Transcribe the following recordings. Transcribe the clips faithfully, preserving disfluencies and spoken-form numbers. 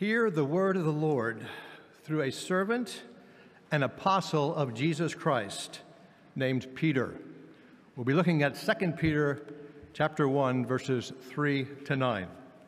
Hear the word of the Lord through a servant and apostle of Jesus Christ named Peter. We'll be looking at Second Peter chapter one, verses three to nine.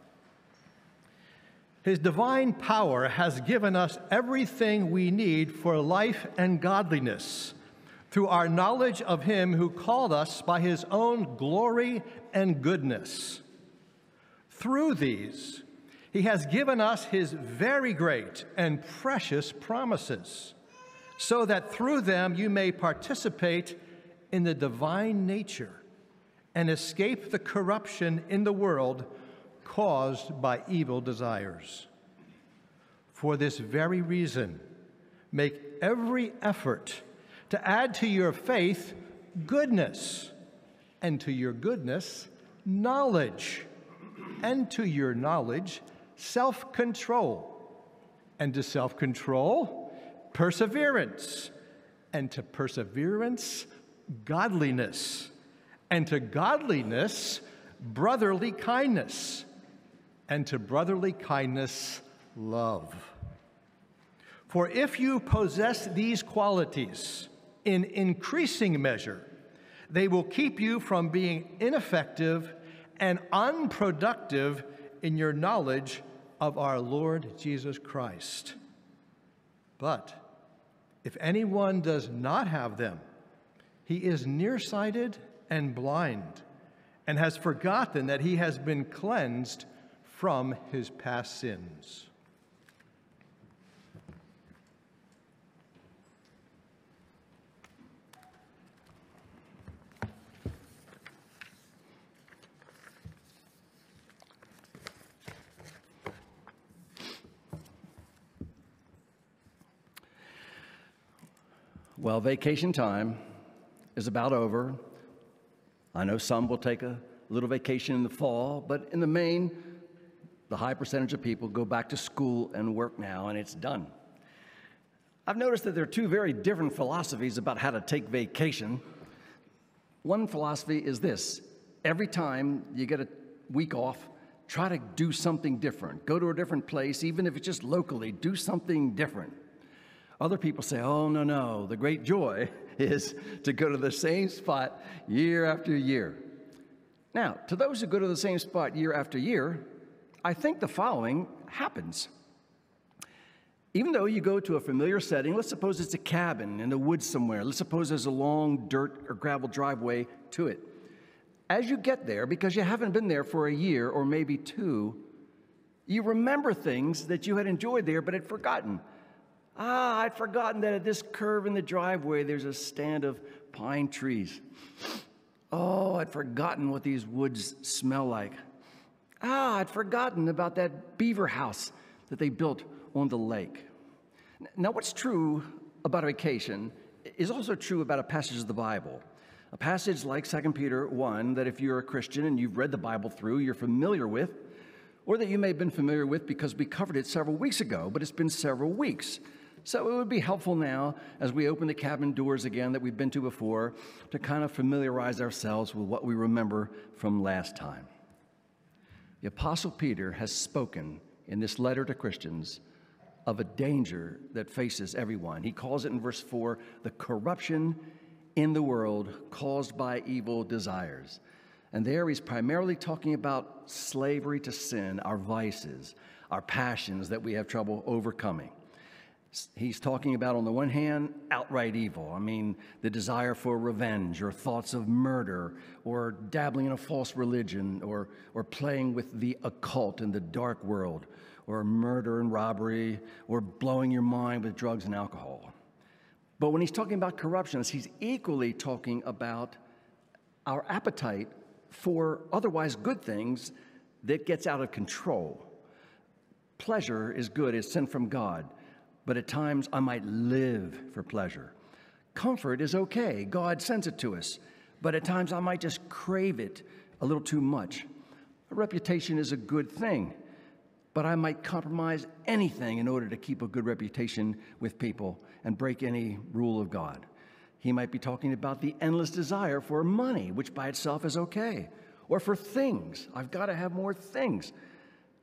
His divine power has given us everything we need for life and godliness through our knowledge of him who called us by his own glory and goodness. Through these, he has given us his very great and precious promises, so that through them you may participate in the divine nature and escape the corruption in the world caused by evil desires. For this very reason, make every effort to add to your faith goodness, and to your goodness, knowledge, and to your knowledge, self-control, and to self-control, perseverance, and to perseverance, godliness, and to godliness, brotherly kindness, and to brotherly kindness, love. For if you possess these qualities in increasing measure, they will keep you from being ineffective and unproductive in your knowledge of our Lord Jesus Christ. But if anyone does not have them, he is nearsighted and blind, and has forgotten that he has been cleansed from his past sins. Well, vacation time is about over. I know some will take a little vacation in the fall, but in the main, the high percentage of people go back to school and work now, and it's done. I've noticed that there are two very different philosophies about how to take vacation. One philosophy is this: every time you get a week off, try to do something different. Go to a different place, even if it's just locally, do something different. Other people say, oh, no, no, the great joy is to go to the same spot year after year. Now, to those who go to the same spot year after year, I think the following happens. Even though you go to a familiar setting, let's suppose it's a cabin in the woods somewhere. Let's suppose there's a long dirt or gravel driveway to it. As you get there, because you haven't been there for a year or maybe two, you remember things that you had enjoyed there but had forgotten. Ah, I'd forgotten that at this curve in the driveway, there's a stand of pine trees. Oh, I'd forgotten what these woods smell like. Ah, I'd forgotten about that beaver house that they built on the lake. Now, what's true about a vacation is also true about a passage of the Bible. A passage like Second Peter one that if you're a Christian and you've read the Bible through, you're familiar with, or that you may have been familiar with because we covered it several weeks ago, but it's been several weeks. So it would be helpful now, as we open the cabin doors again that we've been to before, to kind of familiarize ourselves with what we remember from last time. The Apostle Peter has spoken in this letter to Christians of a danger that faces everyone. He calls it in verse four, the corruption in the world caused by evil desires. And there he's primarily talking about slavery to sin, our vices, our passions that we have trouble overcoming. He's talking about, on the one hand, outright evil. I mean, the desire for revenge or thoughts of murder or dabbling in a false religion or, or playing with the occult in the dark world or murder and robbery or blowing your mind with drugs and alcohol. But when he's talking about corruptions, he's equally talking about our appetite for otherwise good things that gets out of control. Pleasure is good, it's sent from God. But at times I might live for pleasure. Comfort is okay. God sends it to us. But at times I might just crave it a little too much. A reputation is a good thing, but I might compromise anything in order to keep a good reputation with people and break any rule of God. He might be talking about the endless desire for money, which by itself is okay, or for things. I've got to have more things.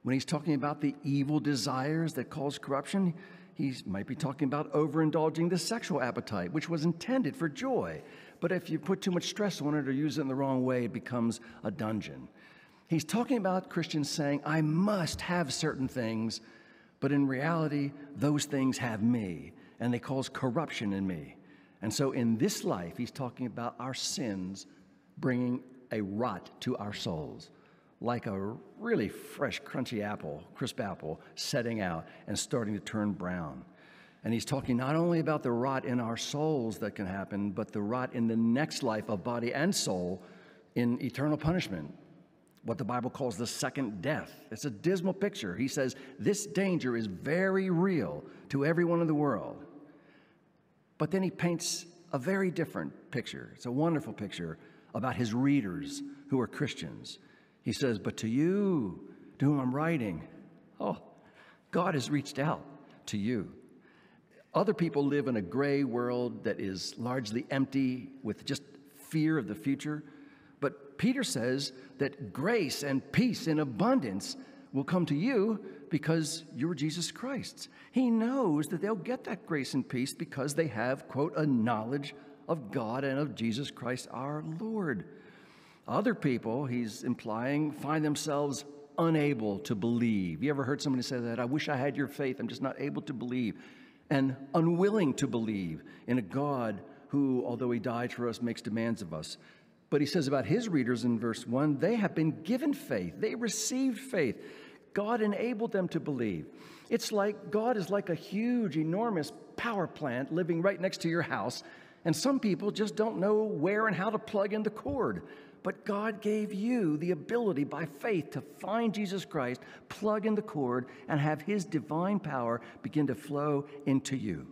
When he's talking about the evil desires that cause corruption, he might be talking about overindulging the sexual appetite, which was intended for joy. But if you put too much stress on it or use it in the wrong way, it becomes a dungeon. He's talking about Christians saying, I must have certain things, but in reality, those things have me, and they cause corruption in me. And so in this life, he's talking about our sins bringing a rot to our souls, like a really fresh, crunchy apple, crisp apple, setting out and starting to turn brown. And he's talking not only about the rot in our souls that can happen, but the rot in the next life of body and soul in eternal punishment, what the Bible calls the second death. It's a dismal picture. He says this danger is very real to everyone in the world. But then he paints a very different picture. It's a wonderful picture about his readers who are Christians. He says, but to you, to whom I'm writing, oh, God has reached out to you. Other people live in a gray world that is largely empty with just fear of the future. But Peter says that grace and peace in abundance will come to you because you're Jesus Christ. He knows that they'll get that grace and peace because they have, quote, a knowledge of God and of Jesus Christ our Lord. Other people, he's implying, find themselves unable to believe. You ever heard somebody say that? I wish I had your faith. I'm just not able to believe. And unwilling to believe in a God who, although he died for us, makes demands of us. But he says about his readers in verse one, they have been given faith. They received faith. God enabled them to believe. It's like God is like a huge, enormous power plant living right next to your house, and some people just don't know where and how to plug in the cord. But God gave you the ability by faith to find Jesus Christ, plug in the cord, and have his divine power begin to flow into you.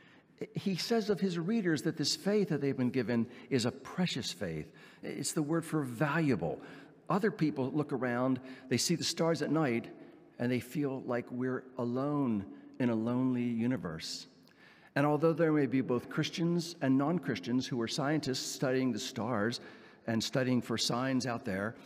He says of his readers that this faith that they've been given is a precious faith. It's the word for valuable. Other people look around, they see the stars at night, and they feel like we're alone in a lonely universe. And although there may be both Christians and non-Christians who are scientists studying the stars and studying for signs out there,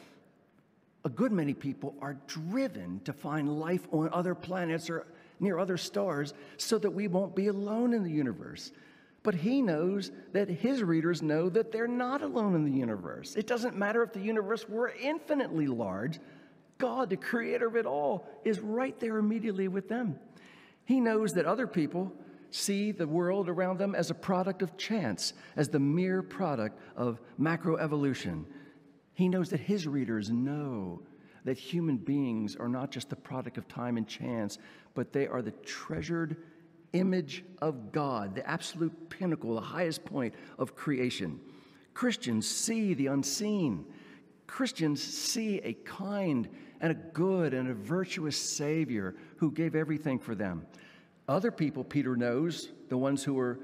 a good many people are driven to find life on other planets or near other stars so that we won't be alone in the universe. But he knows that his readers know that they're not alone in the universe. It doesn't matter if the universe were infinitely large. God, the creator of it all, is right there immediately with them. He knows that other people see the world around them as a product of chance, as the mere product of macroevolution. He knows that his readers know that human beings are not just the product of time and chance, but they are the treasured image of God, the absolute pinnacle, the highest point of creation. Christians see the unseen. Christians see a kind and a good and a virtuous Savior who gave everything for them. Other people, Peter knows, the ones who are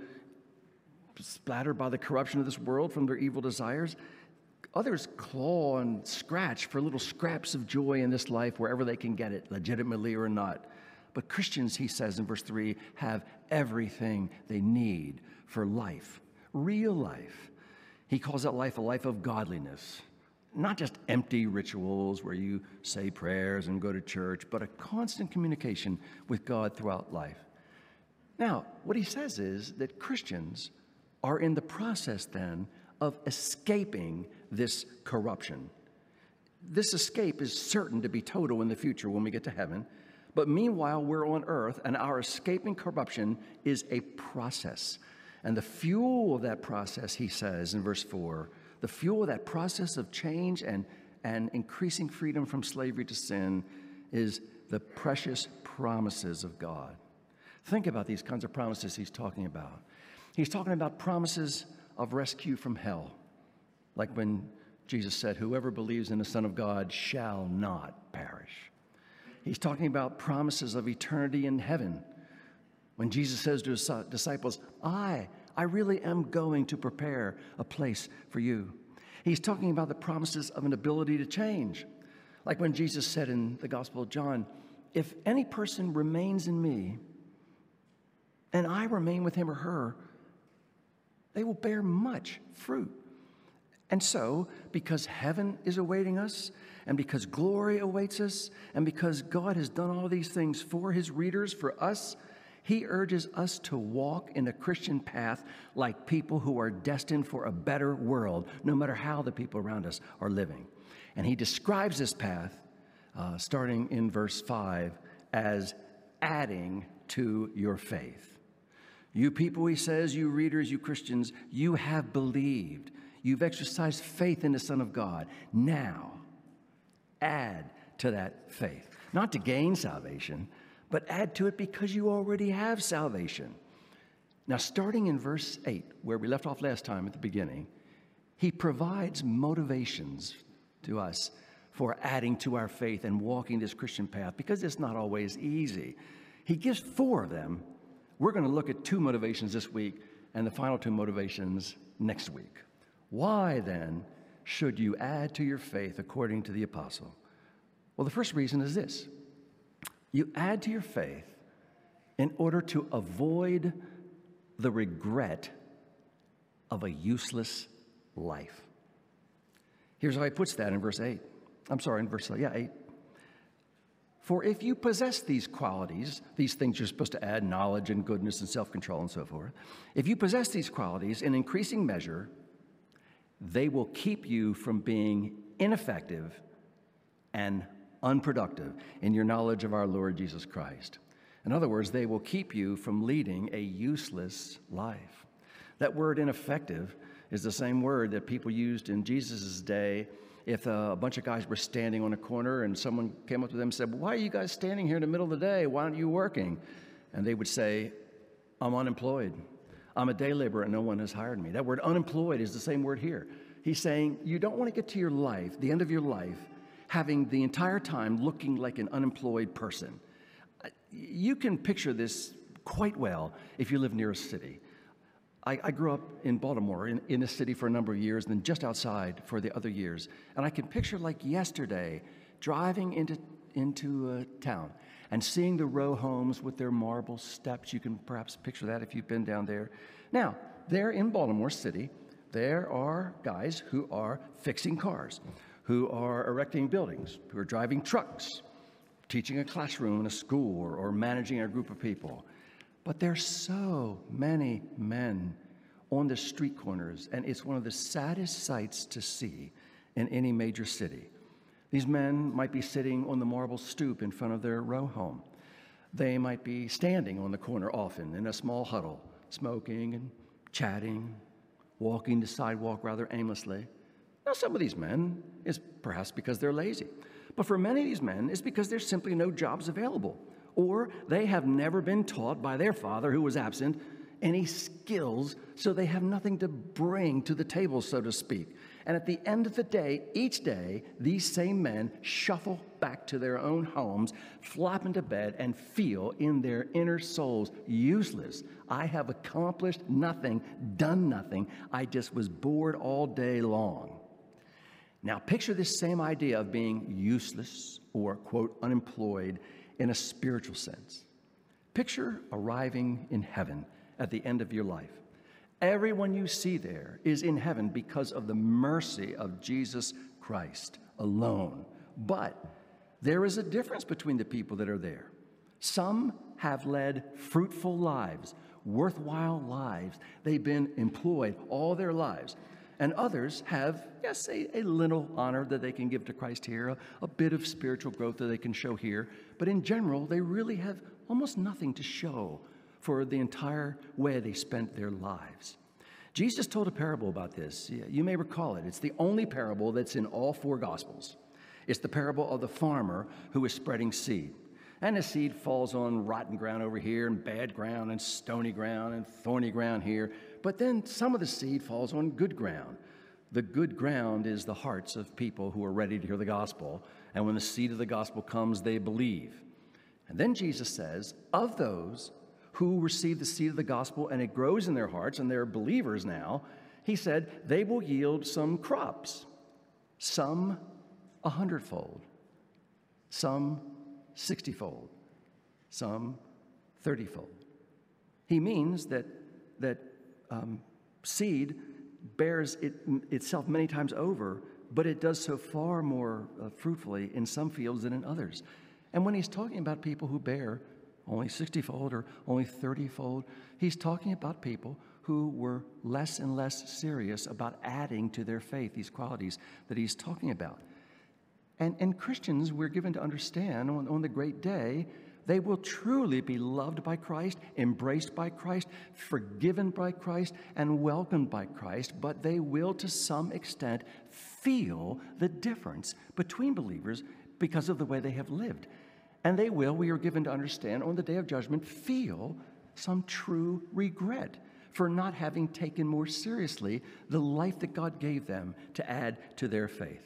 splattered by the corruption of this world from their evil desires, others claw and scratch for little scraps of joy in this life wherever they can get it, legitimately or not. But Christians, he says in verse three, have everything they need for life, real life. He calls that life a life of godliness, not just empty rituals where you say prayers and go to church, but a constant communication with God throughout life. Now, what he says is that Christians are in the process then of escaping this corruption. This escape is certain to be total in the future when we get to heaven. But meanwhile, we're on earth, and our escaping corruption is a process. And the fuel of that process, he says in verse four, the fuel of that process of change and, and increasing freedom from slavery to sin is the precious promises of God. Think about these kinds of promises he's talking about. He's talking about promises of rescue from hell, like when Jesus said, whoever believes in the Son of God shall not perish. He's talking about promises of eternity in heaven. When Jesus says to his disciples, I, I really am going to prepare a place for you. He's talking about the promises of an ability to change. Like when Jesus said in the Gospel of John, if any person remains in me, and I remain with him or her, they will bear much fruit. And so, because heaven is awaiting us, and because glory awaits us, and because God has done all these things for his readers, for us, he urges us to walk in a Christian path like people who are destined for a better world, no matter how the people around us are living. And he describes this path, uh, starting in verse five, as adding to your faith. You people, he says, you readers, you Christians, you have believed. You've exercised faith in the Son of God. Now, add to that faith. Not to gain salvation, but add to it because you already have salvation. Now, starting in verse eight, where we left off last time at the beginning, he provides motivations to us for adding to our faith and walking this Christian path, because it's not always easy. He gives four of them. We're going to look at two motivations this week and the final two motivations next week. Why, then, should you add to your faith according to the apostle? Well, the first reason is this. You add to your faith in order to avoid the regret of a useless life. Here's how he puts that in verse eight. I'm sorry, in verse yeah, eight. For if you possess these qualities, these things you're supposed to add, knowledge and goodness and self-control and so forth, if you possess these qualities in increasing measure, they will keep you from being ineffective and unproductive in your knowledge of our Lord Jesus Christ. In other words, they will keep you from leading a useless life. That word ineffective is the same word that people used in Jesus' day if a bunch of guys were standing on a corner and someone came up to them and said, why are you guys standing here in the middle of the day? Why aren't you working? And they would say, I'm unemployed. I'm a day laborer and no one has hired me. That word unemployed is the same word here. He's saying you don't want to get to your life, the end of your life, having the entire time looking like an unemployed person. You can picture this quite well if you live near a city. I, I grew up in Baltimore, in, in the city for a number of years, and then just outside for the other years. And I can picture like yesterday, driving into, into uh, town and seeing the row homes with their marble steps. You can perhaps picture that if you've been down there. Now, there in Baltimore City, there are guys who are fixing cars, who are erecting buildings, who are driving trucks, teaching a classroom in a school, or, or managing a group of people. But there's so many men on the street corners, and it's one of the saddest sights to see in any major city. These men might be sitting on the marble stoop in front of their row home. They might be standing on the corner often in a small huddle, smoking and chatting, walking the sidewalk rather aimlessly. Now, some of these men is perhaps because they're lazy, but for many of these men, it's because there's simply no jobs available, or they have never been taught by their father, who was absent, any skills, so they have nothing to bring to the table, so to speak. And at the end of the day, each day, these same men shuffle back to their own homes, flop into bed, and feel in their inner souls useless. I have accomplished nothing, done nothing. I just was bored all day long. Now, picture this same idea of being useless or, quote, unemployed in a spiritual sense. Picture arriving in heaven at the end of your life. Everyone you see there is in heaven because of the mercy of Jesus Christ alone. But there is a difference between the people that are there. Some have led fruitful lives, worthwhile lives. They've been employed all their lives. And others have, yes, a, a little honor that they can give to Christ here, a, a bit of spiritual growth that they can show here. But in general, they really have almost nothing to show for the entire way they spent their lives. Jesus told a parable about this. You may recall it. It's the only parable that's in all four Gospels. It's the parable of the farmer who is spreading seed. And the seed falls on rotten ground over here, and bad ground, and stony ground, and thorny ground here. But then some of the seed falls on good ground. The good ground is the hearts of people who are ready to hear the gospel. And when the seed of the gospel comes, they believe. And then Jesus says, of those who receive the seed of the gospel and it grows in their hearts, and they're believers now, he said, they will yield some crops, some a hundredfold, some sixtyfold, some thirtyfold. He means that that um, seed bears it, itself many times over but it does so far more uh, fruitfully in some fields than in others. And when he's talking about people who bear only sixty-fold or only thirty-fold, he's talking about people who were less and less serious about adding to their faith these qualities that he's talking about. And, and Christians, we're given to understand on, on the great day, they will truly be loved by Christ, embraced by Christ, forgiven by Christ, and welcomed by Christ, but they will, to some extent, feel the difference between believers because of the way they have lived. And they will, we are given to understand, on the day of judgment, feel some true regret for not having taken more seriously the life that God gave them to add to their faith.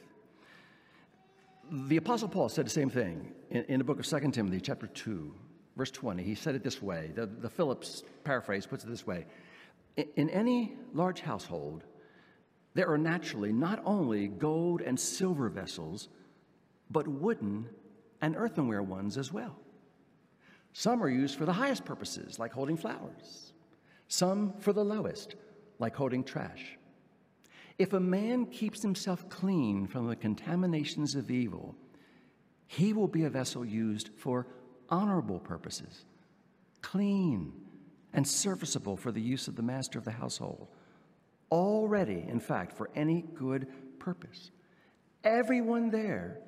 The Apostle Paul said the same thing in, in the book of Second Timothy, chapter two, verse twenty. He said it this way. The, the Phillips paraphrase puts it this way. In, in any large household, there are naturally not only gold and silver vessels, but wooden and earthenware ones as well. Some are used for the highest purposes, like holding flowers. Some for the lowest, like holding trash. If a man keeps himself clean from the contaminations of evil, he will be a vessel used for honorable purposes, clean and serviceable for the use of the master of the household, already, in fact, for any good purpose. Everyone there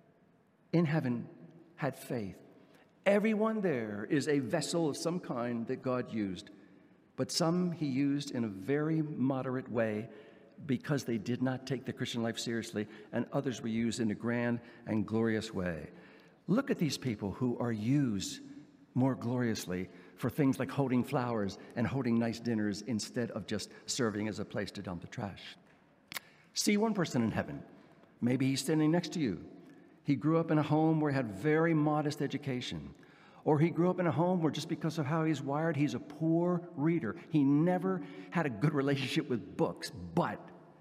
in heaven had faith. Everyone there is a vessel of some kind that God used, but some he used in a very moderate way because they did not take the Christian life seriously, and others were used in a grand and glorious way. Look at these people who are used more gloriously for things like holding flowers and holding nice dinners instead of just serving as a place to dump the trash. See one person in heaven. Maybe he's standing next to you. He grew up in a home where he had very modest education. Or he grew up in a home where just because of how he's wired, he's a poor reader. He never had a good relationship with books, but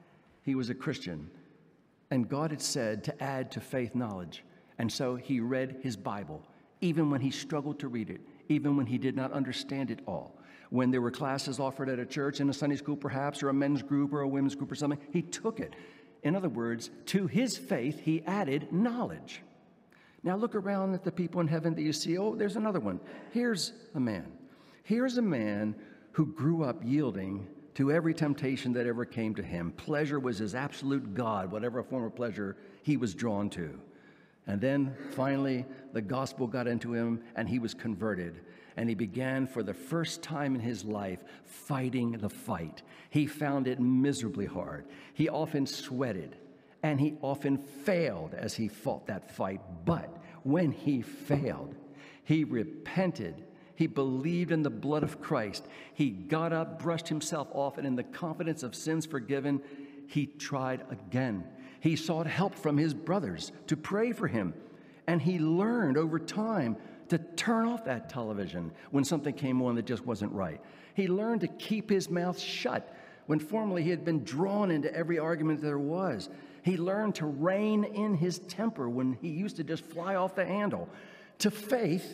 he was a Christian. And God had said to add to faith knowledge. And so he read his Bible, even when he struggled to read it, even when he did not understand it all. When there were classes offered at a church, in a Sunday school perhaps, or a men's group or a women's group or something, he took it. In other words, to his faith, he added knowledge. Now look around at the people in heaven that you see. Oh, there's another one. Here's a man. Here's a man who grew up yielding to every temptation that ever came to him. Pleasure was his absolute God, whatever form of pleasure he was drawn to. And then finally, the gospel got into him and he was converted. And he began for the first time in his life fighting the fight. He found it miserably hard. He often sweated. And he often failed as he fought that fight. But when he failed, he repented. He believed in the blood of Christ. He got up, brushed himself off, and in the confidence of sins forgiven, he tried again. He sought help from his brothers to pray for him. And he learned over time to turn off that television when something came on that just wasn't right. He learned to keep his mouth shut when formerly he had been drawn into every argument there was. He learned to rein in his temper when he used to just fly off the handle. To faith,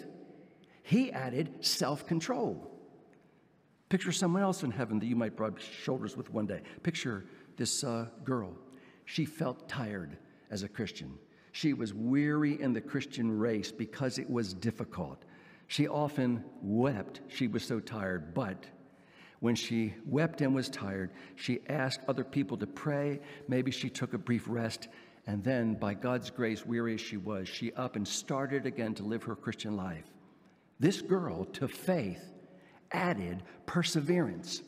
he added self-control. Picture someone else in heaven that you might rub shoulders with one day. Picture this uh, girl. She felt tired as a Christian. She was weary in the Christian race because it was difficult. She often wept. She was so tired, but when she wept and was tired, she asked other people to pray. Maybe she took a brief rest, and then, by God's grace, weary as she was, she up and started again to live her Christian life. This girl, to faith, added perseverance.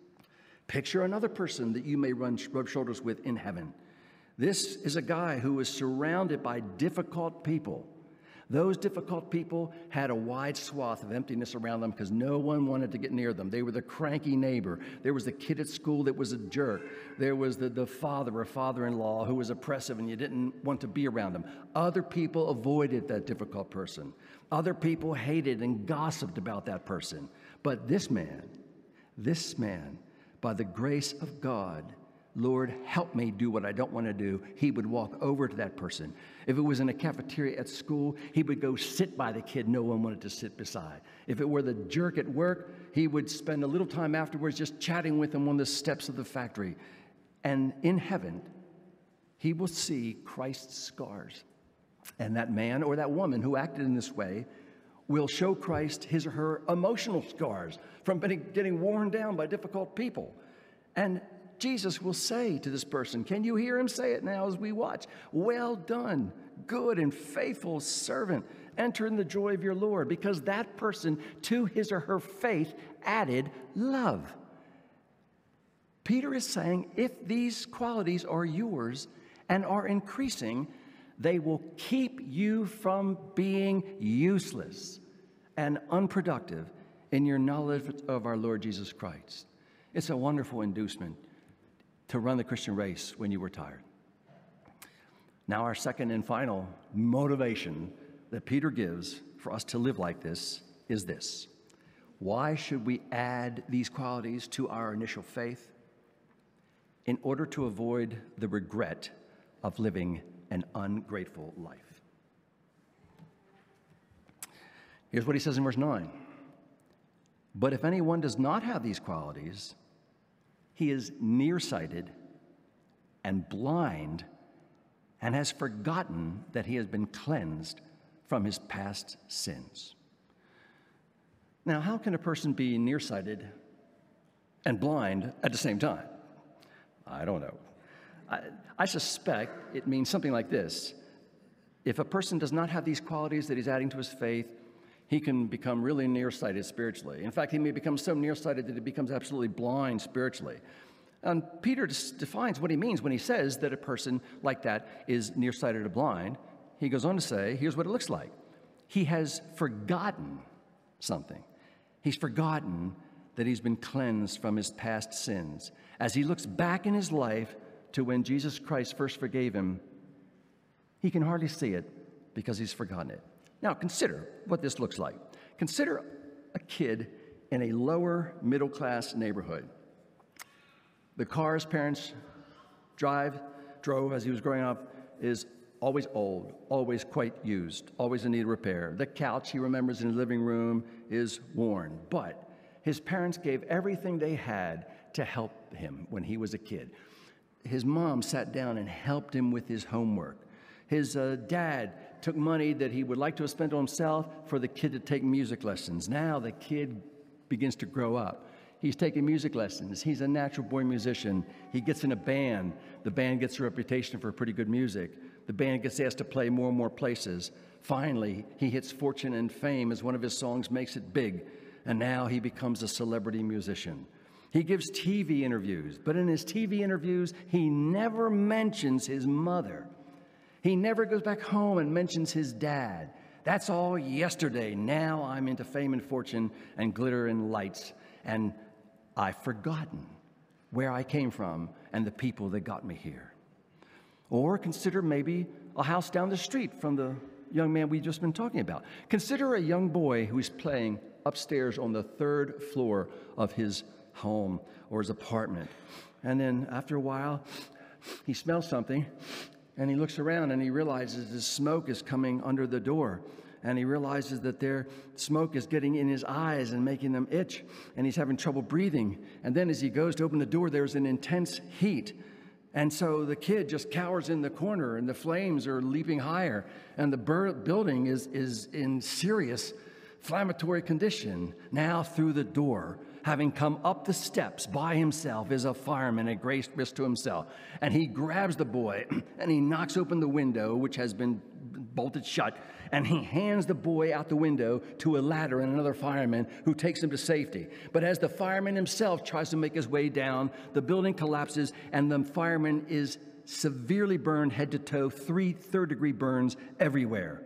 Picture another person that you may run, rub shoulders with in heaven. This is a guy who was surrounded by difficult people. Those difficult people had a wide swath of emptiness around them because no one wanted to get near them. They were the cranky neighbor. There was the kid at school that was a jerk. There was the, the father or father-in-law who was oppressive and you didn't want to be around them. Other people avoided that difficult person. Other people hated and gossiped about that person. But this man, this man, by the grace of God, Lord, help me do what I don't want to do, he would walk over to that person. If it was in a cafeteria at school, he would go sit by the kid no one wanted to sit beside. If it were the jerk at work, he would spend a little time afterwards just chatting with him on the steps of the factory. And in heaven, he will see Christ's scars. And that man or that woman who acted in this way will show Christ his or her emotional scars from getting worn down by difficult people. And Jesus will say to this person, can you hear him say it now as we watch? Well done, good and faithful servant. Enter in the joy of your Lord, because that person to his or her faith added love. Peter is saying if these qualities are yours and are increasing, they will keep you from being useless and unproductive in your knowledge of our Lord Jesus Christ. It's a wonderful inducement to run the Christian race when you were tired. Now, our second and final motivation that Peter gives for us to live like this is this. Why should we add these qualities to our initial faith? In order to avoid the regret of living an ungrateful life. Here's what he says in verse nine. But if anyone does not have these qualities, he is nearsighted and blind and has forgotten that he has been cleansed from his past sins. Now, how can a person be nearsighted and blind at the same time? I don't know. I, I suspect it means something like this. If a person does not have these qualities that he's adding to his faith, he can become really nearsighted spiritually. In fact, he may become so nearsighted that he becomes absolutely blind spiritually. And Peter defines what he means when he says that a person like that is nearsighted or blind. He goes on to say, here's what it looks like. He has forgotten something. He's forgotten that he's been cleansed from his past sins. As he looks back in his life to when Jesus Christ first forgave him, he can hardly see it because he's forgotten it. Now, consider what this looks like. Consider a kid in a lower middle-class neighborhood. The car his parents drive, drove as he was growing up is always old, always quite used, always in need of repair. The couch he remembers in the living room is worn, but his parents gave everything they had to help him when he was a kid. His mom sat down and helped him with his homework. His uh, dad took money that he would like to have spent on himself for the kid to take music lessons. Now the kid begins to grow up. He's taking music lessons. He's a natural born musician. He gets in a band. The band gets a reputation for pretty good music. The band gets asked to play more and more places. Finally, he hits fortune and fame as one of his songs makes it big. And now he becomes a celebrity musician. He gives T V interviews, but in his T V interviews, he never mentions his mother. He never goes back home and mentions his dad. That's all yesterday. Now I'm into fame and fortune and glitter and lights, and I've forgotten where I came from and the people that got me here. Or consider maybe a house down the street from the young man we've just been talking about. Consider a young boy who's playing upstairs on the third floor of his home or his apartment. And then after a while, he smells something, and he looks around and he realizes the smoke is coming under the door. And he realizes that their smoke is getting in his eyes and making them itch, and he's having trouble breathing. And then as he goes to open the door, there's an intense heat. And so the kid just cowers in the corner, and the flames are leaping higher, and the bur- building is, is in serious inflammatory condition. Now through the door, having come up the steps by himself, is a fireman at great risk to himself. And he grabs the boy and he knocks open the window, which has been bolted shut, and he hands the boy out the window to a ladder and another fireman who takes him to safety. But as the fireman himself tries to make his way down, the building collapses and the fireman is severely burned head to toe, three third-degree burns everywhere.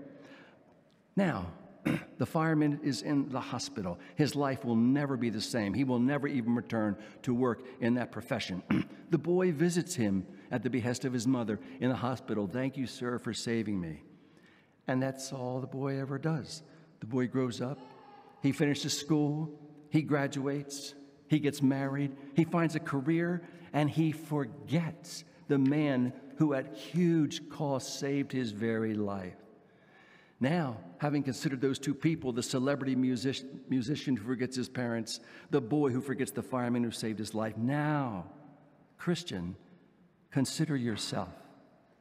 Now, the fireman is in the hospital. His life will never be the same. He will never even return to work in that profession. The boy visits him at the behest of his mother in the hospital. Thank you, sir, for saving me. And that's all the boy ever does. The boy grows up. He finishes school. He graduates. He gets married. He finds a career, and he forgets the man who at huge cost saved his very life. Now, having considered those two people, the celebrity music, musician who forgets his parents, the boy who forgets the fireman who saved his life, now, Christian, consider yourself.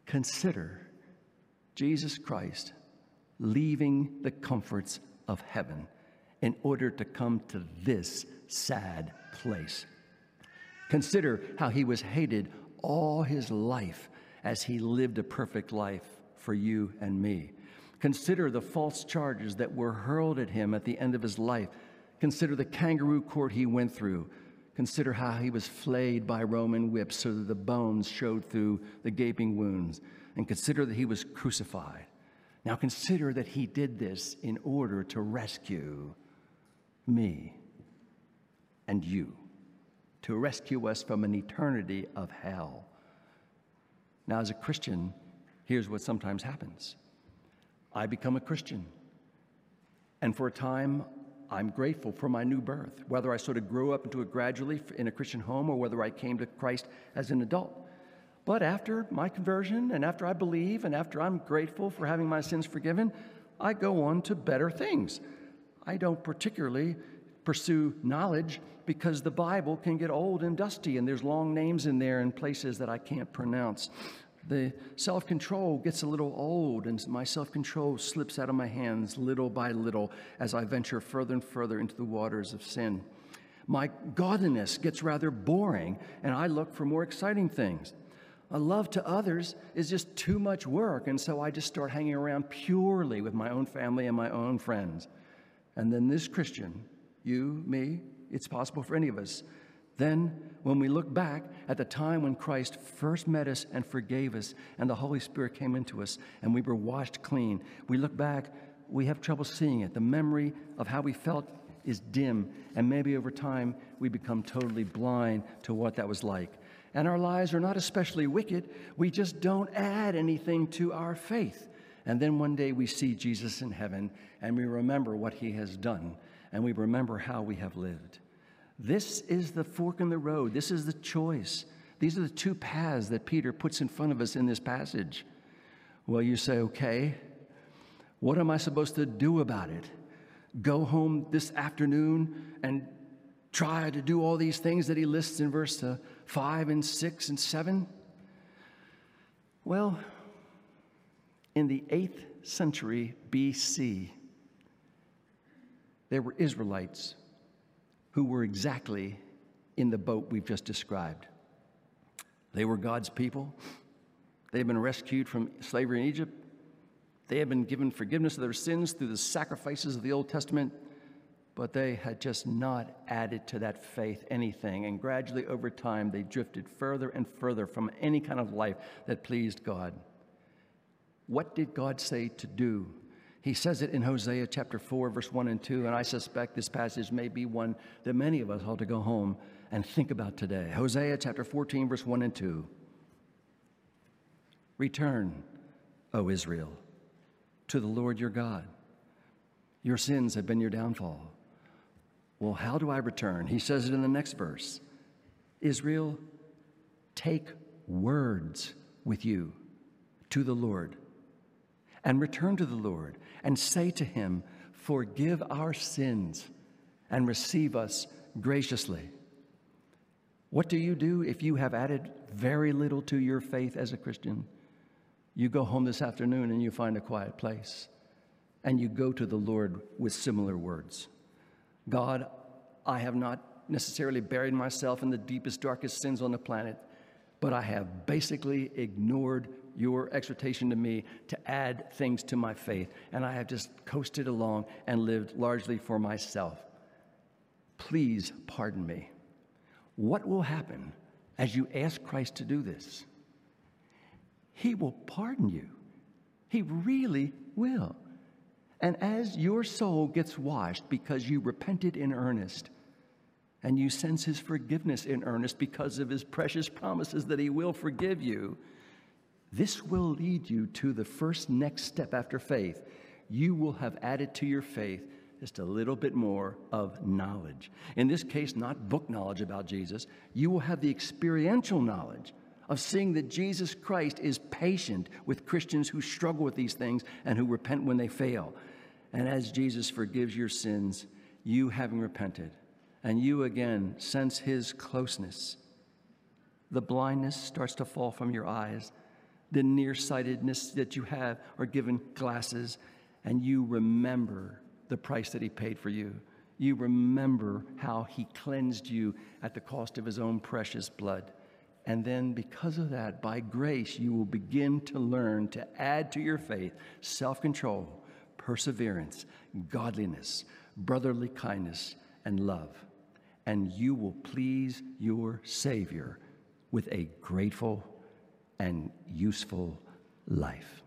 Consider Jesus Christ leaving the comforts of heaven in order to come to this sad place. Consider how he was hated all his life as he lived a perfect life for you and me. Consider the false charges that were hurled at him at the end of his life. Consider the kangaroo court he went through. Consider how he was flayed by Roman whips so that the bones showed through the gaping wounds. And consider that he was crucified. Now consider that he did this in order to rescue me and you, to rescue us from an eternity of hell. Now, as a Christian, here's what sometimes happens. I become a Christian, and for a time, I'm grateful for my new birth, whether I sort of grew up into it gradually in a Christian home or whether I came to Christ as an adult. But after my conversion and after I believe and after I'm grateful for having my sins forgiven, I go on to better things. I don't particularly pursue knowledge because the Bible can get old and dusty and there's long names in there and places that I can't pronounce. The self-control gets a little old and my self-control slips out of my hands little by little as I venture further and further into the waters of sin. My godliness gets rather boring and I look for more exciting things. A love to others is just too much work, and so I just start hanging around purely with my own family and my own friends. And then this Christian, you, me, it's possible for any of us, then when we look back at the time when Christ first met us and forgave us and the Holy Spirit came into us and we were washed clean, we look back, we have trouble seeing it. The memory of how we felt is dim, and maybe over time we become totally blind to what that was like. And our lives are not especially wicked. We just don't add anything to our faith. And then one day we see Jesus in heaven and we remember what he has done and we remember how we have lived. This is the fork in the road. This is the choice. These are the two paths that Peter puts in front of us in this passage. Well, you say, okay, what am I supposed to do about it? Go home this afternoon and try to do all these things that he lists in verse uh, five and six and seven? Well, in the eighth century B C, there were Israelites who were exactly in the boat we've just described. They were God's people. They had been rescued from slavery in Egypt. They had been given forgiveness of their sins through the sacrifices of the Old Testament, but they had just not added to that faith anything. And gradually over time, they drifted further and further from any kind of life that pleased God. What did God say to do? He says it in Hosea chapter four, verse one and two, and I suspect this passage may be one that many of us ought to go home and think about today. Hosea chapter fourteen, verse one and two. Return, O Israel, to the Lord your God. Your sins have been your downfall. Well, how do I return? He says it in the next verse. Israel, take words with you to the Lord and return to the Lord and say to him, forgive our sins and receive us graciously. What do you do if you have added very little to your faith as a Christian? You go home this afternoon and you find a quiet place and you go to the Lord with similar words. God, I have not necessarily buried myself in the deepest, darkest sins on the planet, but I have basically ignored your exhortation to me to add things to my faith, and I have just coasted along and lived largely for myself. Please pardon me. What will happen as you ask Christ to do this? He will pardon you. He really will. And as your soul gets washed because you repented in earnest, and you sense his forgiveness in earnest because of his precious promises that he will forgive you, this will lead you to the first next step after faith. You will have added to your faith just a little bit more of knowledge. In this case, not book knowledge about Jesus. You will have the experiential knowledge of seeing that Jesus Christ is patient with Christians who struggle with these things and who repent when they fail. And as Jesus forgives your sins, you having repented, and you again sense his closeness, the blindness starts to fall from your eyes. the nearsightedness that you have, or given glasses, and you remember the price that he paid for you. You remember how he cleansed you at the cost of his own precious blood. And then because of that, by grace, you will begin to learn to add to your faith self-control, perseverance, godliness, brotherly kindness, and love. And you will please your Savior with a grateful and useful life.